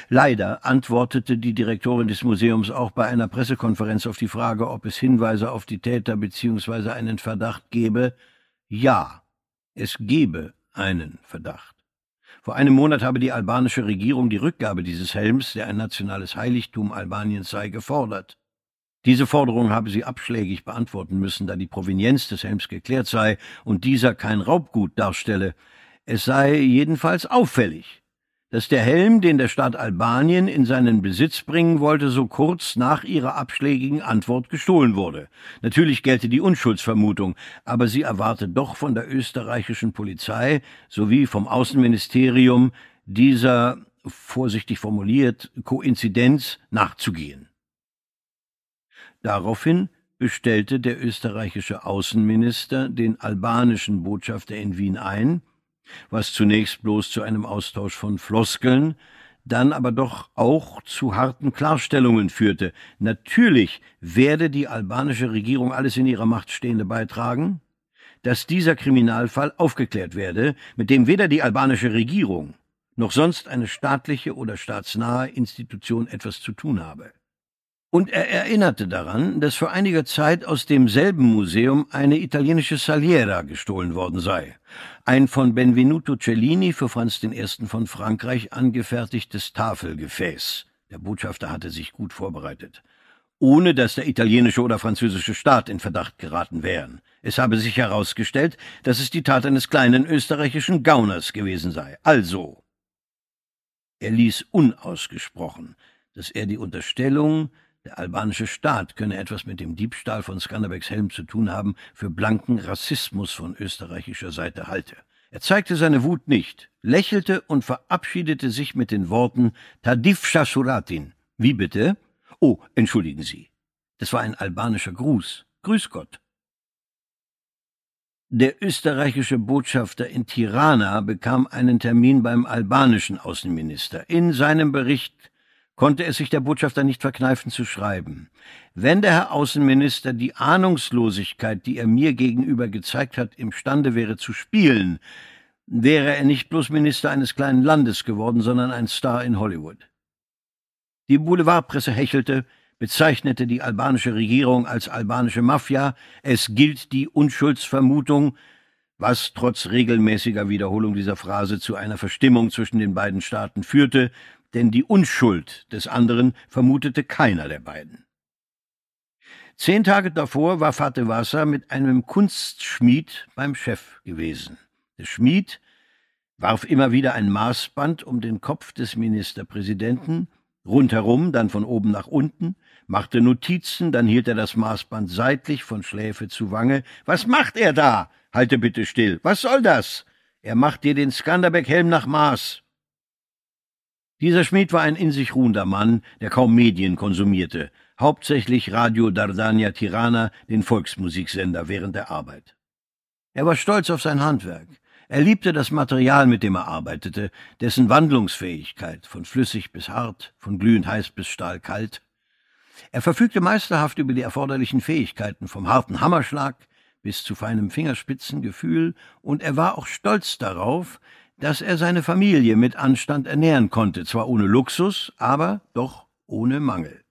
Leider antwortete die Direktorin des Museums auch bei einer Pressekonferenz auf die Frage, ob es Hinweise auf die Täter bzw. einen Verdacht gebe: Ja, es gebe einen Verdacht. Vor einem Monat habe die albanische Regierung die Rückgabe dieses Helms, der ein nationales Heiligtum Albaniens sei, gefordert. Diese Forderung habe sie abschlägig beantworten müssen, da die Provenienz des Helms geklärt sei und dieser kein Raubgut darstelle. Es sei jedenfalls auffällig, dass der Helm, den der Staat Albanien in seinen Besitz bringen wollte, so kurz nach ihrer abschlägigen Antwort gestohlen wurde. Natürlich gelte die Unschuldsvermutung, aber sie erwarte doch von der österreichischen Polizei sowie vom Außenministerium dieser, vorsichtig formuliert, Koinzidenz nachzugehen. Daraufhin bestellte der österreichische Außenminister den albanischen Botschafter in Wien ein, was zunächst bloß zu einem Austausch von Floskeln, dann aber doch auch zu harten Klarstellungen führte. Natürlich werde die albanische Regierung alles in ihrer Macht Stehende beitragen, dass dieser Kriminalfall aufgeklärt werde, mit dem weder die albanische Regierung noch sonst eine staatliche oder staatsnahe Institution etwas zu tun habe. Und er erinnerte daran, dass vor einiger Zeit aus demselben Museum eine italienische Saliera gestohlen worden sei, ein von Benvenuto Cellini für Franz I. von Frankreich angefertigtes Tafelgefäß. Der Botschafter hatte sich gut vorbereitet, ohne dass der italienische oder französische Staat in Verdacht geraten wären. Es habe sich herausgestellt, dass es die Tat eines kleinen österreichischen Gauners gewesen sei. Also, er ließ unausgesprochen, dass er die Unterstellung, der albanische Staat könne etwas mit dem Diebstahl von Skanderbeg Helm zu tun haben, für blanken Rassismus von österreichischer Seite halte. Er zeigte seine Wut nicht, lächelte und verabschiedete sich mit den Worten Tadifsha Suratin. Wie bitte? Oh, entschuldigen Sie. Das war ein albanischer Gruß. Grüß Gott. Der österreichische Botschafter in Tirana bekam einen Termin beim albanischen Außenminister. In seinem Bericht konnte es sich der Botschafter nicht verkneifen zu schreiben: Wenn der Herr Außenminister die Ahnungslosigkeit, die er mir gegenüber gezeigt hat, imstande wäre zu spielen, wäre er nicht bloß Minister eines kleinen Landes geworden, sondern ein Star in Hollywood. Die Boulevardpresse hechelte, bezeichnete die albanische Regierung als albanische Mafia, es gilt die Unschuldsvermutung, was trotz regelmäßiger Wiederholung dieser Phrase zu einer Verstimmung zwischen den beiden Staaten führte, denn die Unschuld des anderen vermutete keiner der beiden. 10 Tage davor war Fatewasa mit einem Kunstschmied beim Chef gewesen. Der Schmied warf immer wieder ein Maßband um den Kopf des Ministerpräsidenten, rundherum, dann von oben nach unten, machte Notizen, dann hielt er das Maßband seitlich von Schläfe zu Wange. »Was macht er da? Halte bitte still. Was soll das? Er macht dir den Skanderbeg-Helm nach Maß.« Dieser Schmied war ein in sich ruhender Mann, der kaum Medien konsumierte, hauptsächlich Radio Dardania Tirana, den Volksmusiksender, während der Arbeit. Er war stolz auf sein Handwerk. Er liebte das Material, mit dem er arbeitete, dessen Wandlungsfähigkeit, von flüssig bis hart, von glühend heiß bis stahlkalt. Er verfügte meisterhaft über die erforderlichen Fähigkeiten, vom harten Hammerschlag bis zu feinem Fingerspitzengefühl, und er war auch stolz darauf, dass er seine Familie mit Anstand ernähren konnte, zwar ohne Luxus, aber doch ohne Mangel.